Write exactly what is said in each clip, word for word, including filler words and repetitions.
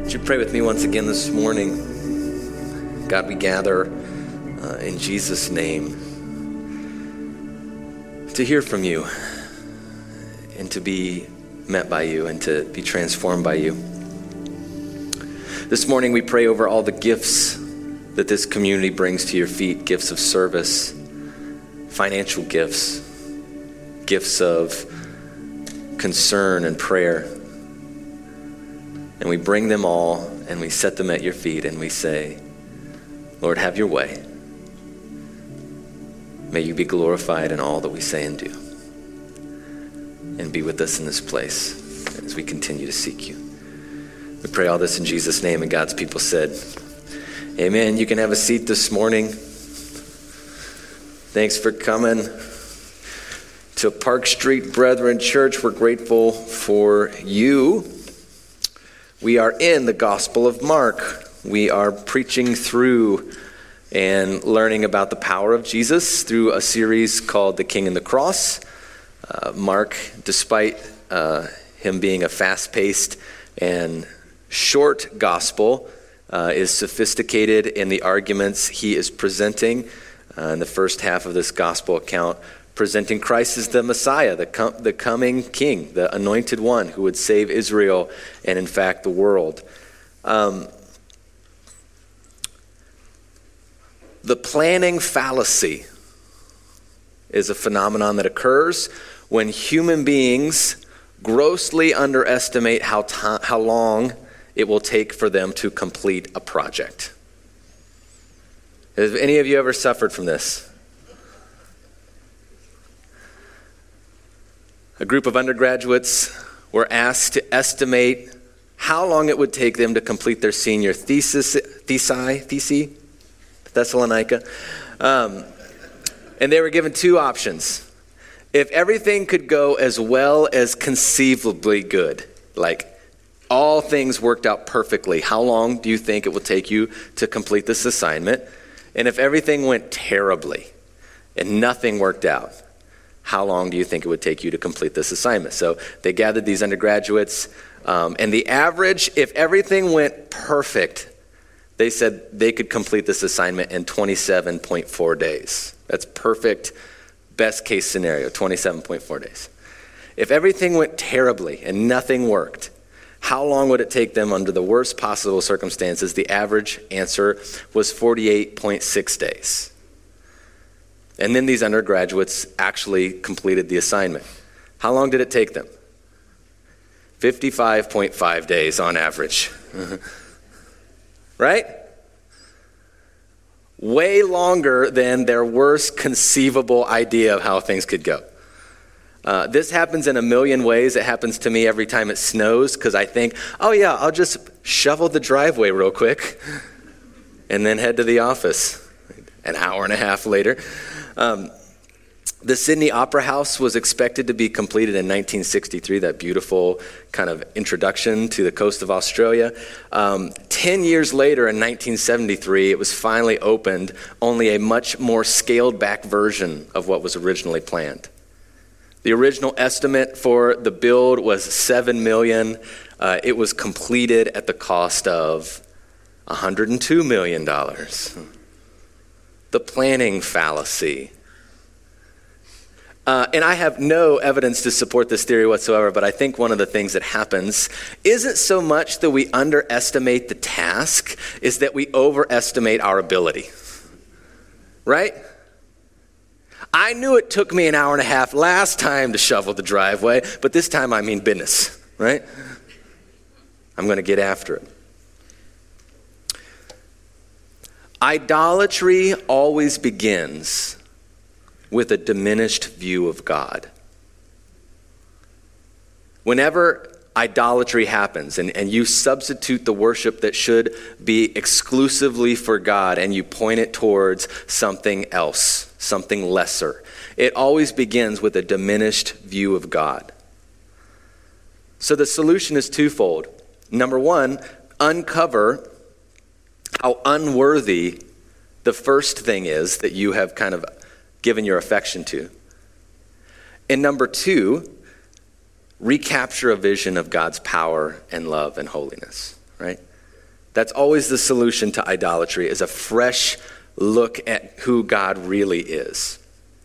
Would you pray with me once again this morning? God, we gather uh, in Jesus' name to hear from you and to be met by you and to be transformed by you. This morning we pray over all the gifts that this community brings to your feet, gifts of service, financial gifts, gifts of concern and prayer. And we bring them all and we set them at your feet and we say, Lord, have your way. May you be glorified in all that we say and do. And be with us in this place as we continue to seek you. We pray all this in Jesus' name, and God's people said, amen. You can have a seat this morning. Thanks for coming to Park Street Brethren Church. We're grateful for you. We are in the Gospel of Mark. We are preaching through and learning about the power of Jesus through a series called The King and the Cross. Uh, Mark, despite uh, him being a fast-paced and short gospel, uh, is sophisticated in the arguments he is presenting uh, in the first half of this gospel account, presenting Christ as the Messiah, the, com- the coming King, the anointed one who would save Israel and, in fact, the world. Um, the planning fallacy is a phenomenon that occurs when human beings grossly underestimate how to- how long it will take for them to complete a project. Have any of you ever suffered from this? A group of undergraduates were asked to estimate how long it would take them to complete their senior thesis, thesi, thesi, Thessalonica. Um, and they were given two options. If everything could go as well as conceivably good, like all things worked out perfectly, how long do you think it will take you to complete this assignment? And if everything went terribly and nothing worked out, how long do you think it would take you to complete this assignment? So they gathered these undergraduates, um, and the average, if everything went perfect, they said they could complete this assignment in twenty-seven point four days. That's perfect, best case scenario, twenty-seven point four days. If everything went terribly and nothing worked, how long would it take them under the worst possible circumstances? The average answer was forty-eight point six days. And then these undergraduates actually completed the assignment. How long did it take them? fifty-five point five days on average. Right? Way longer than their worst conceivable idea of how things could go. Uh, this happens in a million ways. It happens to me every time it snows because I think, oh yeah, I'll just shovel the driveway real quick and then head to the office an hour and a half later. Um, the Sydney Opera House was expected to be completed in nineteen sixty-three, that beautiful kind of introduction to the coast of Australia. Um, ten years later, in nineteen seventy-three, it was finally opened, only a much more scaled back version of what was originally planned. The original estimate for the build was seven million dollars. Uh, it was completed at the cost of one hundred two million dollars. The planning fallacy. Uh, and I have no evidence to support this theory whatsoever, but I think one of the things that happens isn't so much that we underestimate the task, is that we overestimate our ability. Right? I knew it took me an hour and a half last time to shovel the driveway, but this time I mean business, right? I'm going to get after it. Idolatry always begins with a diminished view of God. Whenever idolatry happens and, and you substitute the worship that should be exclusively for God and you point it towards something else, something lesser, it always begins with a diminished view of God. So the solution is twofold. Number one, uncover how unworthy the first thing is that you have kind of given your affection to. And number two, recapture a vision of God's power and love and holiness, right? That's always the solution to idolatry, is a fresh look at who God really is.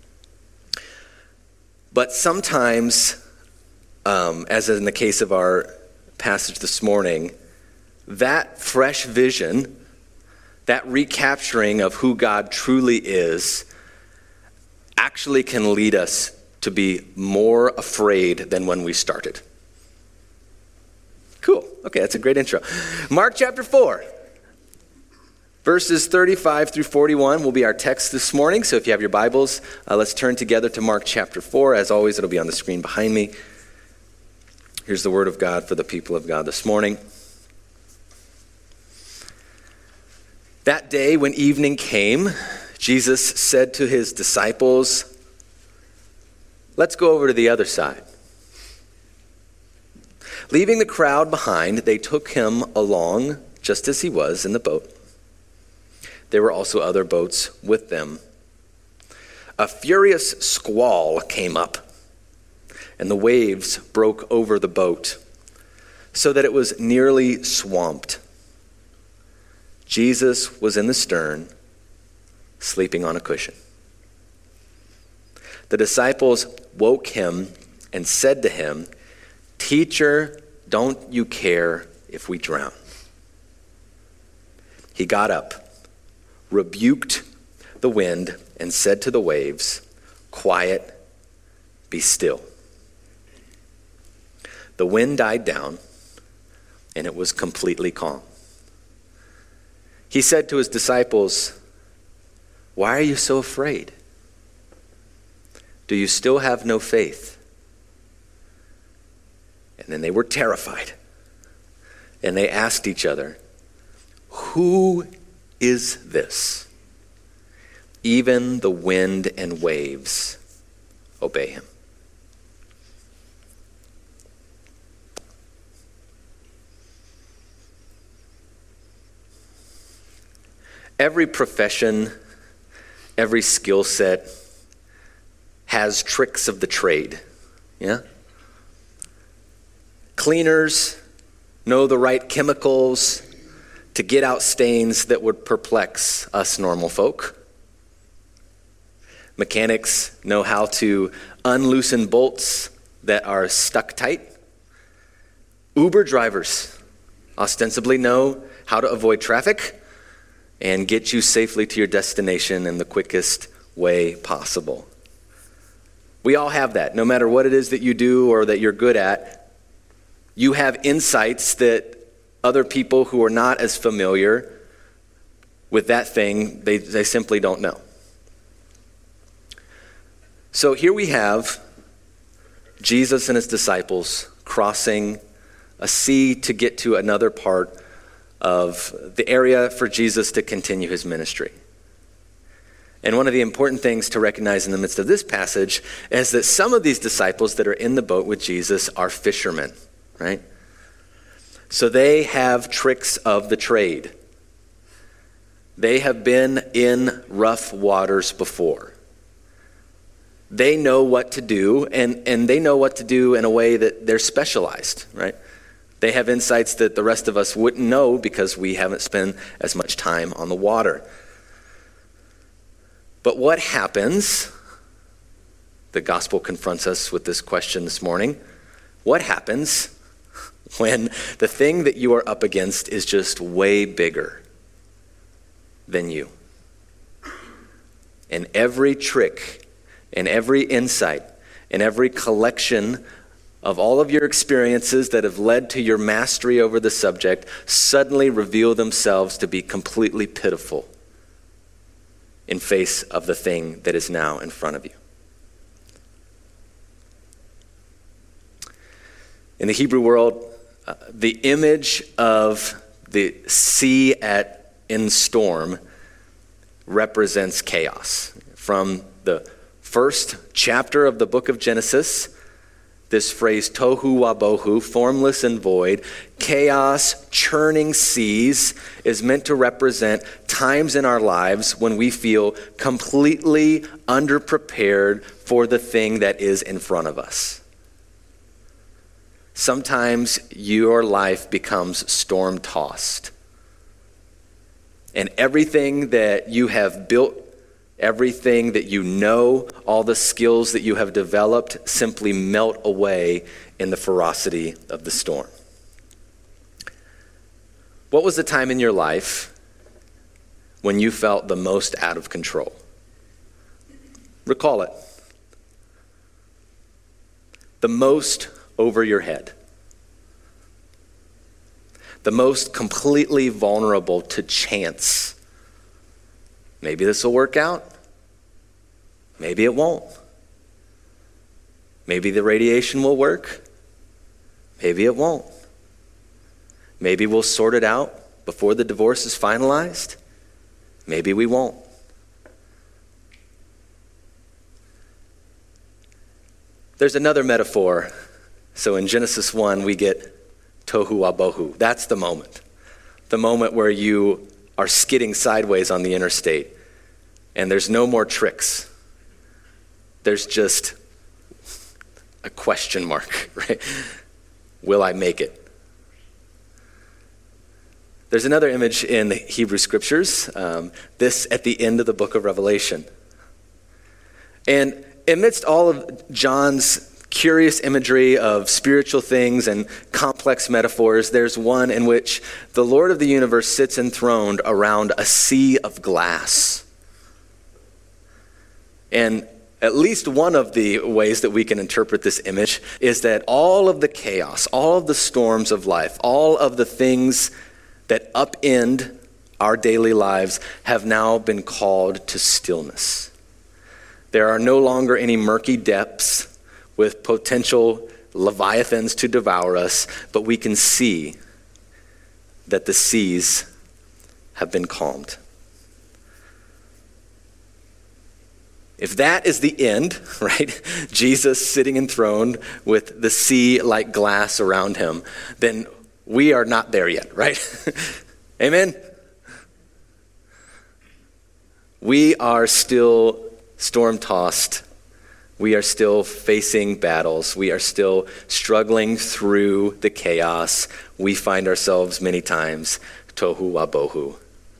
But sometimes, um, as in the case of our passage this morning, that fresh vision, that recapturing of who God truly is, actually can lead us to be more afraid than when we started. Cool. Okay, that's a great intro. Mark chapter four. Verses thirty-five through forty-one will be our text this morning. So if you have your Bibles, uh, let's turn together to Mark chapter four. As always, it'll be on the screen behind me. Here's the word of God for the people of God this morning. That day when evening came, Jesus said to his disciples, "Let's go over to the other side." Leaving the crowd behind, they took him along just as he was in the boat. There were also other boats with them. A furious squall came up, and the waves broke over the boat, so that it was nearly swamped. Jesus was in the stern, sleeping on a cushion. The disciples woke him and said to him, "Teacher, don't you care if we drown?" He got up, rebuked the wind, and said to the waves, "Quiet, be still." The wind died down, and it was completely calm. He said to his disciples, "Why are you so afraid? Do you still have no faith?" And then they were terrified, and they asked each other, "Who is this? Even the wind and waves obey him." Every profession, every skill set has tricks of the trade. Yeah? Cleaners know the right chemicals to get out stains that would perplex us normal folk. Mechanics know how to unloosen bolts that are stuck tight. Uber drivers ostensibly know how to avoid traffic and get you safely to your destination in the quickest way possible. We all have that. No matter what it is that you do or that you're good at, you have insights that other people who are not as familiar with that thing, they, they simply don't know. So here we have Jesus and his disciples crossing a sea to get to another part of the area for Jesus to continue his ministry. And one of the important things to recognize in the midst of this passage is that some of these disciples that are in the boat with Jesus are fishermen, right? So they have tricks of the trade. They have been in rough waters before. They know what to do, and, and they know what to do in a way that they're specialized, right? They have insights that the rest of us wouldn't know because we haven't spent as much time on the water. But what happens? The gospel confronts us with this question this morning. What happens when the thing that you are up against is just way bigger than you? And every trick and every insight and every collection of all of your experiences that have led to your mastery over the subject suddenly reveal themselves to be completely pitiful in face of the thing that is now in front of you. In the Hebrew world, uh, the image of the sea at in storm represents chaos. From the first chapter of the book of Genesis, this phrase, tohu wabohu, formless and void, chaos, churning seas, is meant to represent times in our lives when we feel completely underprepared for the thing that is in front of us. Sometimes your life becomes storm-tossed And everything that you have built, everything that you know, all the skills that you have developed simply melt away in the ferocity of the storm. What was the time in your life when you felt the most out of control? Recall it. The most over your head. The most completely vulnerable to chance. Maybe this will work out. Maybe it won't. Maybe the radiation will work. Maybe it won't. Maybe we'll sort it out before the divorce is finalized. Maybe we won't. There's another metaphor. So in Genesis one, we get tohu wabohu. That's the moment. The moment where you are skidding sideways on the interstate and there's no more tricks. There's just a question mark, right? Will I make it? There's another image in the Hebrew Scriptures, um, this at the end of the book of Revelation. And amidst all of John's curious imagery of spiritual things and complex metaphors, there's one in which the Lord of the universe sits enthroned around a sea of glass. And at least one of the ways that we can interpret this image is that all of the chaos, all of the storms of life, all of the things that upend our daily lives have now been called to stillness. There are no longer any murky depths with potential leviathans to devour us, but we can see that the seas have been calmed. If that is the end, right, Jesus sitting enthroned with the sea like glass around him, then we are not there yet, right? Amen? We are still storm-tossed. We are still facing battles. We are still struggling through the chaos. We find ourselves many times tohu wabohu.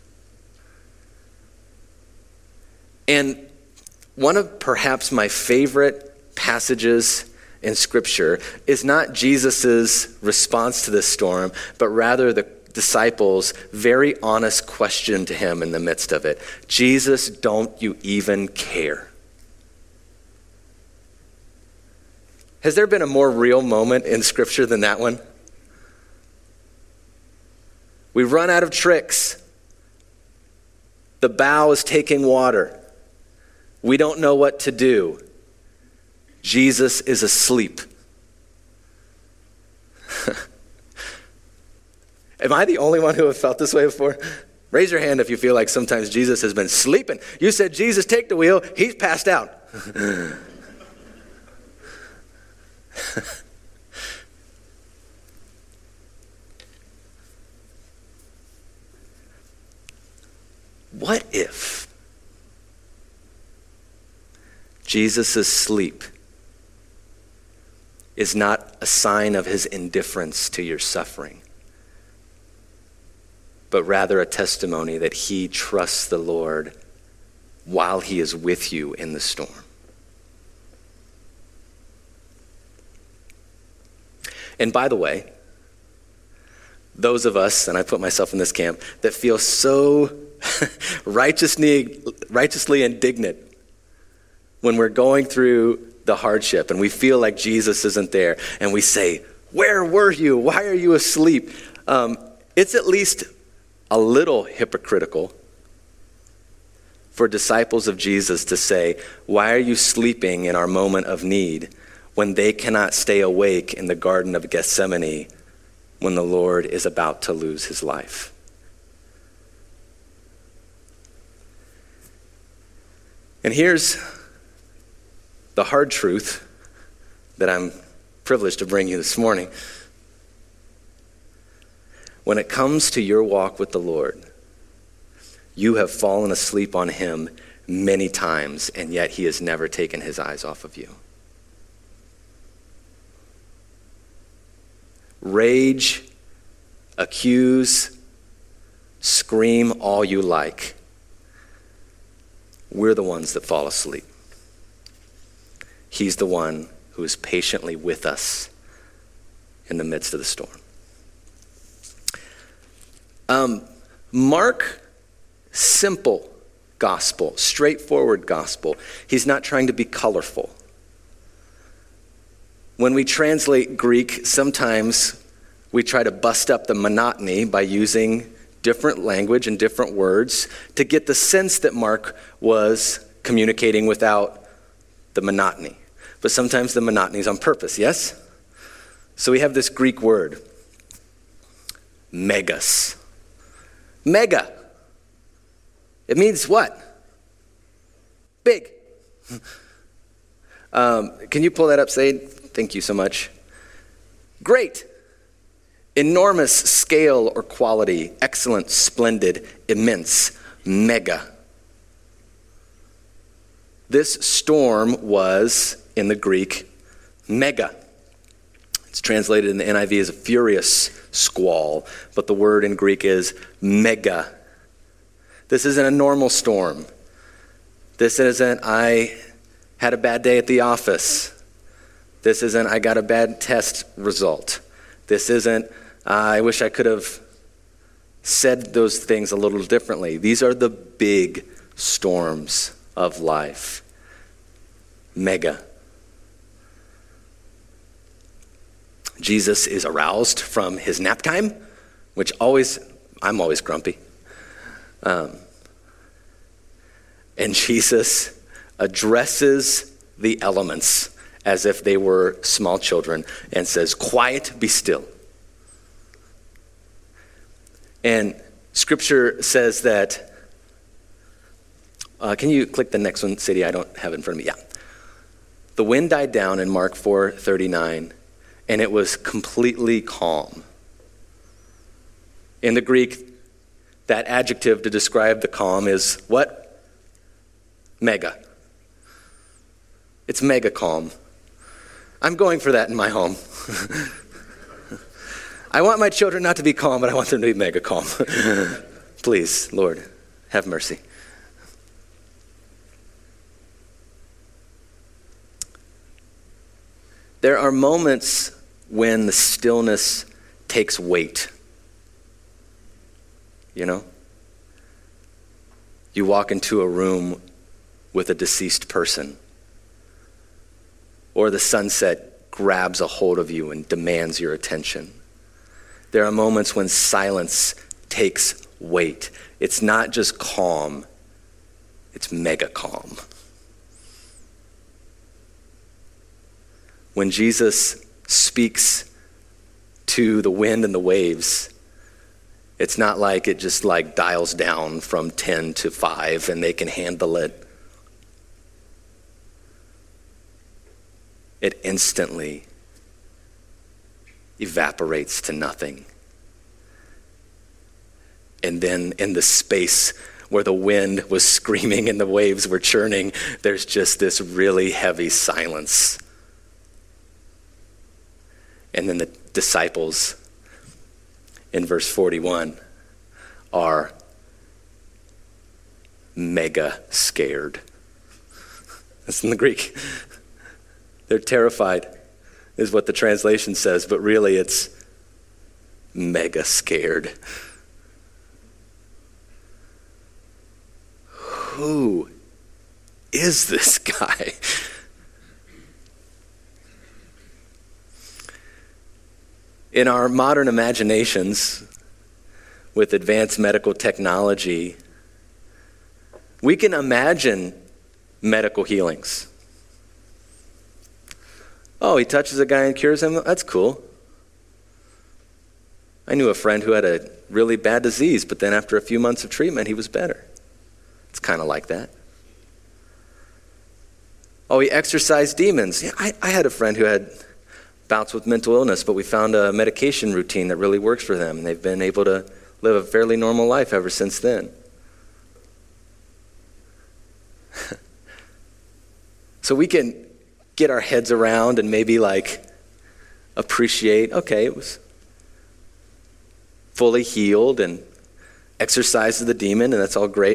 And one of perhaps my favorite passages in Scripture is not Jesus' response to this storm, but rather the disciples' very honest question to him in the midst of it. Jesus, don't you even care? Has there been a more real moment in Scripture than that one? We run out of tricks. The bow is taking water. We don't know what to do. Jesus is asleep. Am I the only one who have felt this way before? Raise your hand if you feel like sometimes Jesus has been sleeping. You said, Jesus, take the wheel. He's passed out. What if Jesus' sleep is not a sign of his indifference to your suffering, but rather a testimony that he trusts the Lord while he is with you in the storm? And by the way, those of us, and I put myself in this camp, that feel so righteously, righteously indignant when we're going through the hardship and we feel like Jesus isn't there and we say, where were you? Why are you asleep? Um, it's at least a little hypocritical for disciples of Jesus to say, why are you sleeping in our moment of need when they cannot stay awake in the Garden of Gethsemane when the Lord is about to lose his life? And here's the hard truth that I'm privileged to bring you this morning. When it comes to your walk with the Lord, you have fallen asleep on him many times, and yet he has never taken his eyes off of you. Rage, accuse, Scream all you like. We're the ones that fall asleep. He's the one who is patiently with us in the midst of the storm. Um, Mark, simple gospel, straightforward gospel. He's not trying to be colorful. When we translate Greek, sometimes we try to bust up the monotony by using different language and different words to get the sense that Mark was communicating without the monotony. But sometimes the monotony is on purpose, yes? So we have this Greek word, megas. Mega. It means what? Big. Um, can you pull that up, Sade? Thank you so much. Great. Enormous scale or quality. Excellent, splendid, immense, mega. This storm was, in the Greek, mega. It's translated in the N I V as a furious squall, but the word in Greek is mega. This isn't a normal storm. This isn't, I had a bad day at the office. This isn't, I got a bad test result. This isn't, uh, I wish I could have said those things a little differently. These are the big storms of life. Mega. Jesus is aroused from his nap time, which always, I'm always grumpy. Um, and Jesus addresses the elements as if they were small children and says, "Quiet, be still." And scripture says that, uh, can you click the next one, Sadie? I don't have it in front of me. Yeah. The wind died down in Mark four thirty-nine, and it was completely calm. In the Greek, that adjective to describe the calm is what? Mega. It's mega calm. I'm going for that in my home. I want my children not to be calm, but I want them to be mega calm. Please, Lord, have mercy. There are moments when the stillness takes weight. You know? You walk into a room with a deceased person, or the sunset grabs a hold of you and demands your attention. There are moments when silence takes weight. It's not just calm, it's mega calm. When Jesus speaks to the wind and the waves, it's not like it just like dials down from ten to five and they can handle it. It instantly evaporates to nothing. And then in the space where the wind was screaming and the waves were churning, there's just this really heavy silence. And then the disciples in verse forty-one are mega scared. That's in the Greek. They're terrified, is what the translation says, but really it's mega scared. Who is this guy? In our modern imaginations, with advanced medical technology, we can imagine medical healings. Oh, he touches a guy and cures him? That's cool. I knew a friend who had a really bad disease, but then after a few months of treatment, he was better. It's kind of like that. Oh, he exorcised demons. Yeah, I, I had a friend who had bouts with mental illness, but we found a medication routine that really works for them, and they've been able to live a fairly normal life ever since then. So we can get our heads around and maybe like appreciate, okay, it was fully healed and exorcises the demon, and that's all great.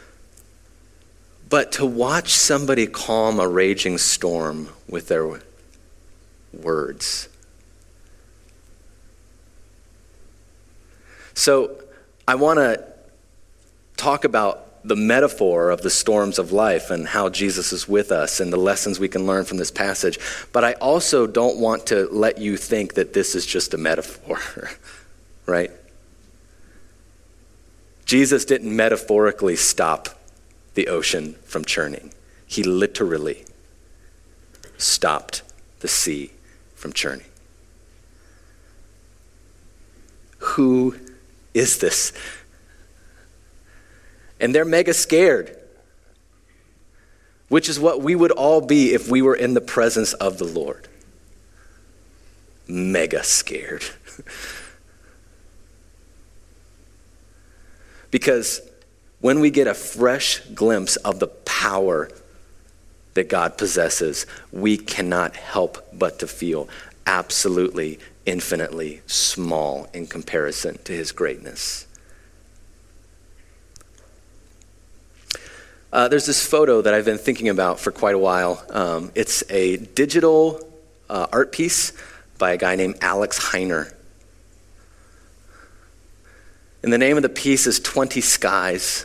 But to watch somebody calm a raging storm with their words. So I want to talk about the metaphor of the storms of life and how Jesus is with us and the lessons we can learn from this passage. But I also don't want to let you think that this is just a metaphor, right? Jesus didn't metaphorically stop the ocean from churning. He literally stopped the sea from churning. Who is this? And they're mega scared, which is what we would all be if we were in the presence of the Lord. Mega scared. Because when we get a fresh glimpse of the power that God possesses, we cannot help but to feel absolutely, infinitely small in comparison to his greatness. Uh, there's this photo that I've been thinking about for quite a while. Um, it's a digital uh, art piece by a guy named Alex Heiner. And the name of the piece is twenty skies.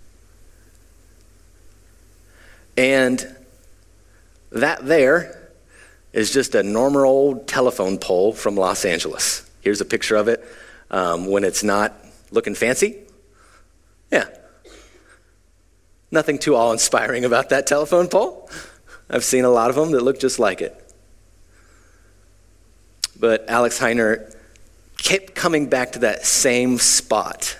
And that there is just a normal old telephone pole from Los Angeles. Here's a picture of it um, when it's not looking fancy. Yeah. Nothing too awe-inspiring about that telephone pole. I've seen a lot of them that look just like it. But Alex Heiner kept coming back to that same spot.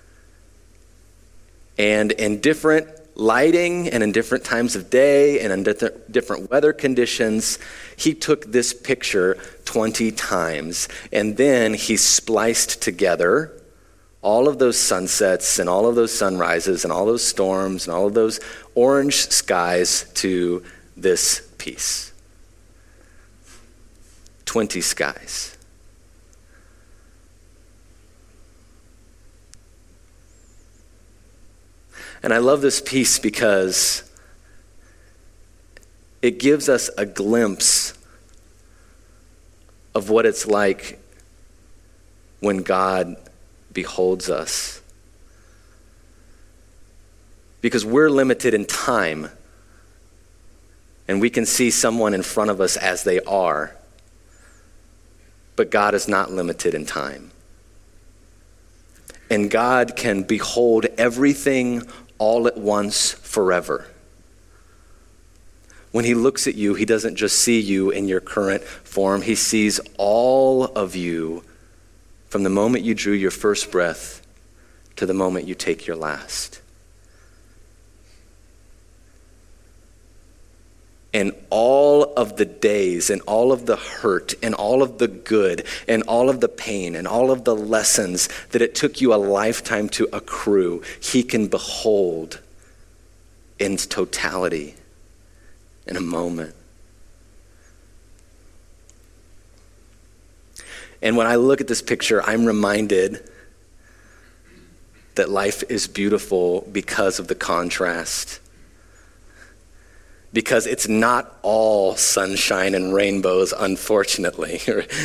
And in different lighting and in different times of day and in different weather conditions, he took this picture twenty times. And then he spliced together all of those sunsets and all of those sunrises and all those storms and all of those orange skies to this piece. twenty skies. And I love this piece because it gives us a glimpse of what it's like when God beholds us. Because we're limited in time, and we can see someone in front of us as they are, but God is not limited in time. And God can behold everything all at once forever. When he looks at you, he doesn't just see you in your current form. He sees all of you from the moment you drew your first breath to the moment you take your last. And all of the days and all of the hurt and all of the good and all of the pain and all of the lessons that it took you a lifetime to accrue, he can behold in totality in a moment. And when I look at this picture, I'm reminded that life is beautiful because of the contrast. Because it's not all sunshine and rainbows, unfortunately.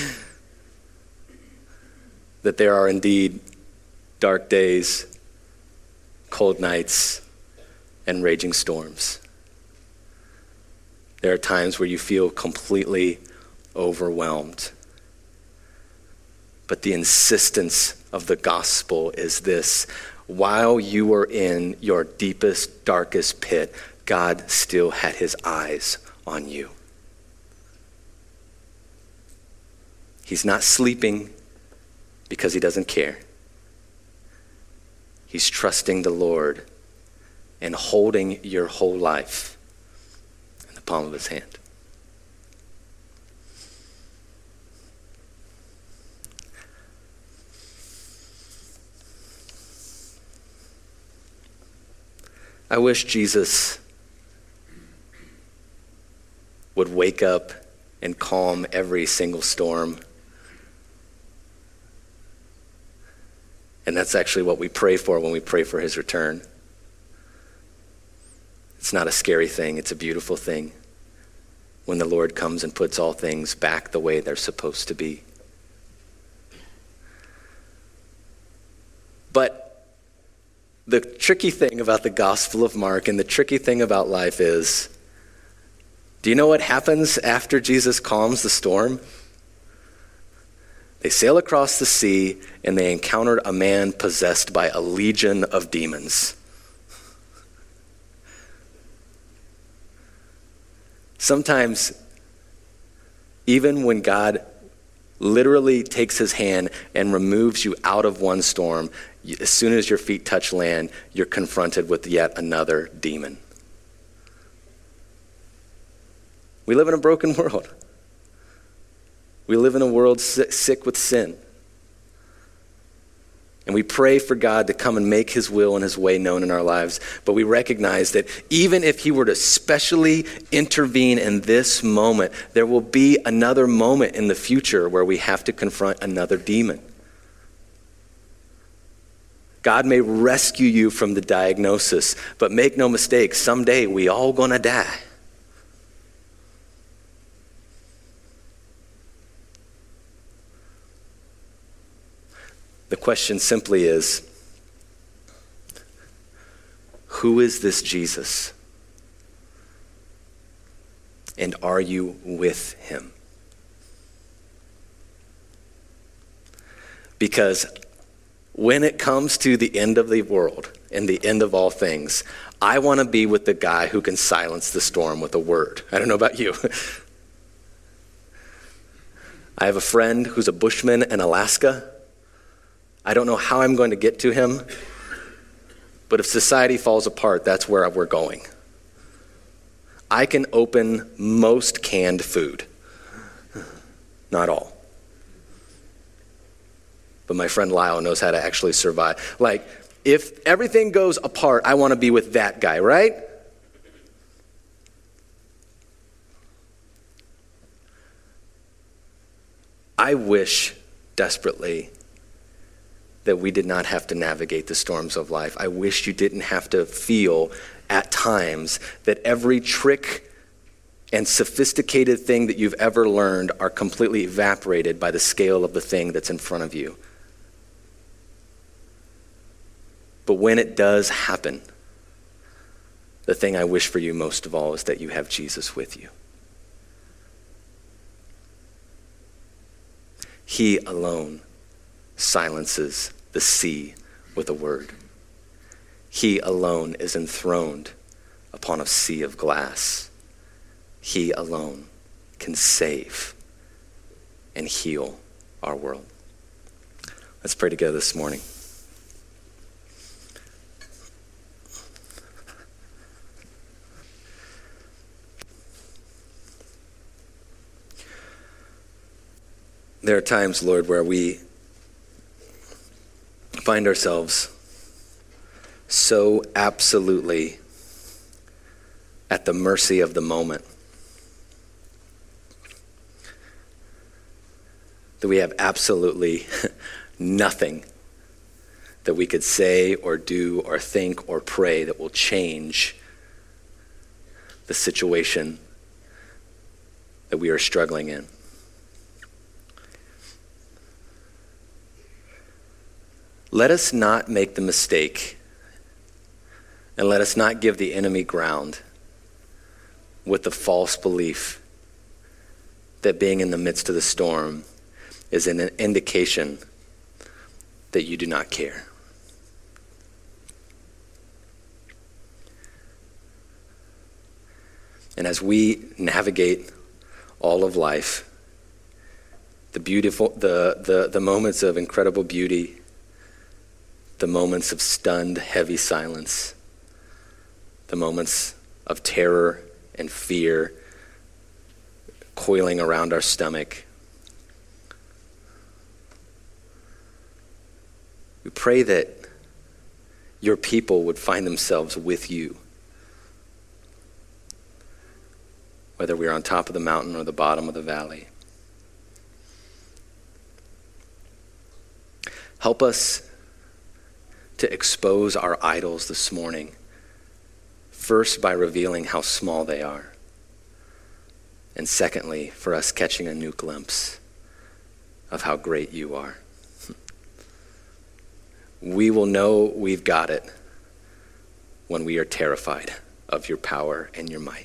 That there are indeed dark days, cold nights, and raging storms. There are times where you feel completely overwhelmed. But the insistence of the gospel is this: while you were in your deepest, darkest pit, God still had his eyes on you. He's not sleeping because he doesn't care. He's trusting the Lord and holding your whole life in the palm of his hand. I wish Jesus would wake up and calm every single storm And that's actually what we pray for when we pray for his return. It's not a scary thing. It's a beautiful thing when the Lord comes and puts all things back the way they're supposed to be. But the tricky thing about the Gospel of Mark and the tricky thing about life is, do you know what happens after Jesus calms the storm? They sail across the sea and they encountered a man possessed by a legion of demons. Sometimes, even when God literally takes his hand and removes you out of one storm, as soon as your feet touch land, you're confronted with yet another demon. We live in a broken world. We live in a world sick with sin. And we pray for God to come and make his will and his way known in our lives. But we recognize that even if he were to specially intervene in this moment, there will be another moment in the future where we have to confront another demon. God may rescue you from the diagnosis, but make no mistake, someday we all gonna die. The question simply is, who is this Jesus? And are you with him? Because when it comes to the end of the world and the end of all things, I want to be with the guy who can silence the storm with a word. I don't know about you. I have a friend who's a bushman in Alaska. I don't know how I'm going to get to him, but if society falls apart, that's where we're going. I can open most canned food. Not all. But my friend Lyle knows how to actually survive. Like, if everything goes apart, I want to be with that guy, right? I wish desperately that we did not have to navigate the storms of life. I wish you didn't have to feel at times that every trick and sophisticated thing that you've ever learned are completely evaporated by the scale of the thing that's in front of you. But when it does happen, the thing I wish for you most of all is that you have Jesus with you. He alone silences the sea with a word. He alone is enthroned upon a sea of glass. He alone can save and heal our world. Let's pray together this morning. There are times, Lord, where we find ourselves so absolutely at the mercy of the moment that we have absolutely nothing that we could say or do or think or pray that will change the situation that we are struggling in. Let us not make the mistake, and let us not give the enemy ground with the false belief that being in the midst of the storm is an indication that you do not care. And as we navigate all of life, the beautiful, the, the, the moments of incredible beauty, the moments of stunned, heavy silence, the moments of terror and fear coiling around our stomach. We pray that your people would find themselves with you, whether we're on top of the mountain or the bottom of the valley. Help us to expose our idols this morning, first by revealing how small they are, and secondly, for us catching a new glimpse of how great you are. We will know we've got it when we are terrified of your power and your might.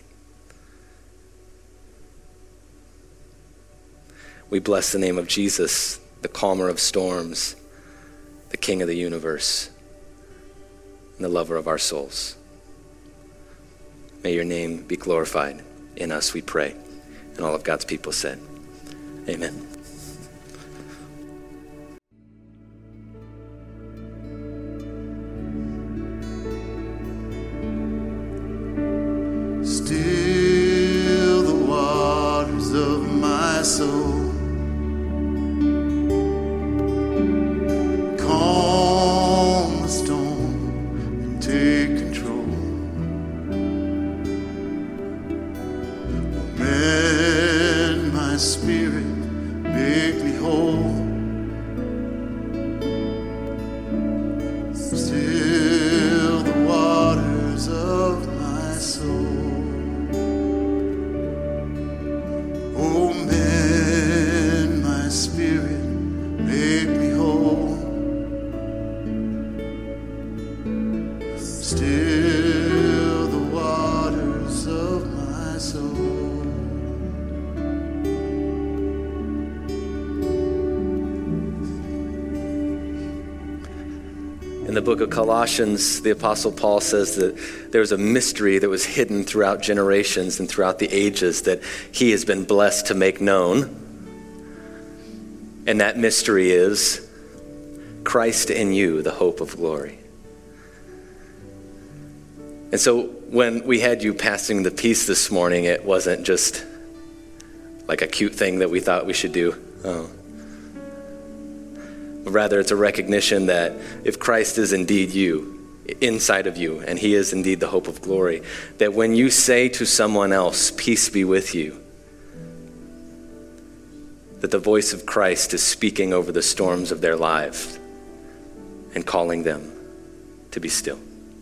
We bless the name of Jesus, the calmer of storms, the King of the universe, and the lover of our souls. May your name be glorified in us, we pray. And all of God's people said, amen. Still the waters of my soul, calm the storm and take control. Mend my spirit, make me whole. Still the waters of my soul. Oh, mend my spirit, make me whole. Still the waters of my soul. In the book of Colossians, the Apostle Paul says that there was a mystery that was hidden throughout generations and throughout the ages that he has been blessed to make known. And that mystery is Christ in you, the hope of glory. And so when we had you passing the peace this morning, it wasn't just like a cute thing that we thought we should do. Oh. But rather, it's a recognition that if Christ is indeed you, inside of you, and he is indeed the hope of glory, that when you say to someone else, peace be with you, that the voice of Christ is speaking over the storms of their lives and calling them to be still.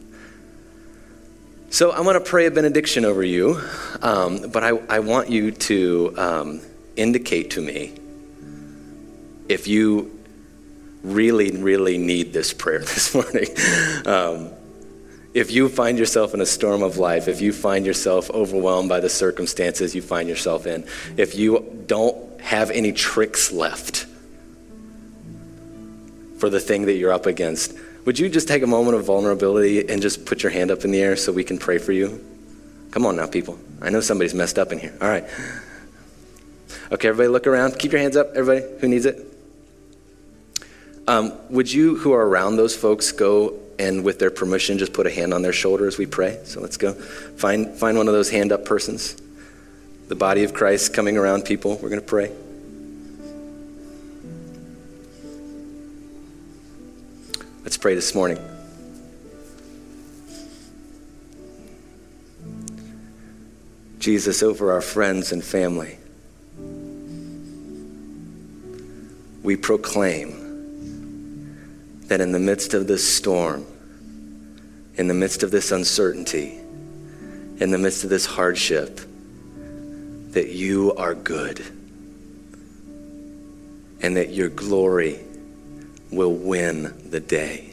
So I'm going to pray a benediction over you, um, but I, I want you to um, indicate to me if you really, really need this prayer this morning. Um, if you find yourself in a storm of life, if you find yourself overwhelmed by the circumstances you find yourself in, if you don't have any tricks left for the thing that you're up against, would you just take a moment of vulnerability and just put your hand up in the air so we can pray for you? Come on now, people. I know somebody's messed up in here. All right. Okay, everybody look around. Keep your hands up, everybody who needs it. Um, would you, who are around those folks, go and with their permission, just put a hand on their shoulder as we pray? So let's go. Find find one of those hand up persons. The body of Christ coming around people. We're going to pray. Let's pray this morning. Jesus, over our friends and family, we proclaim that in the midst of this storm, in the midst of this uncertainty, in the midst of this hardship, that you are good and that your glory will win the day.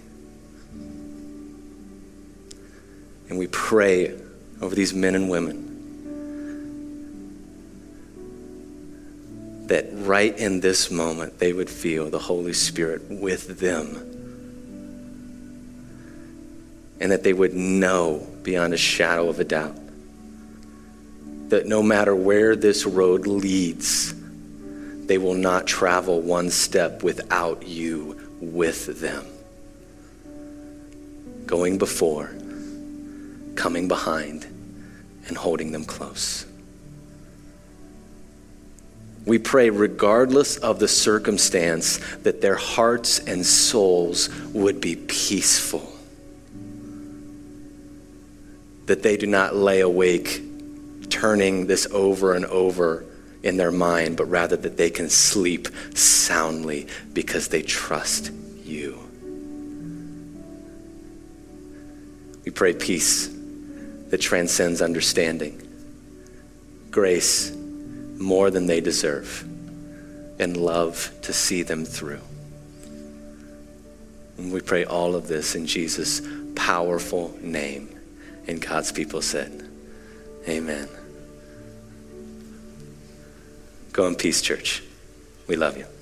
And we pray over these men and women that right in this moment they would feel the Holy Spirit with them, and that they would know beyond a shadow of a doubt that no matter where this road leads, they will not travel one step without you with them, going before, coming behind, and holding them close. We pray, regardless of the circumstance, that their hearts and souls would be peaceful, that they do not lay awake turning this over and over in their mind, but rather that they can sleep soundly because they trust you. We pray peace that transcends understanding, grace more than they deserve, and love to see them through. And we pray all of this in Jesus' powerful name. And God's people said, amen. Go in peace, church. We love you.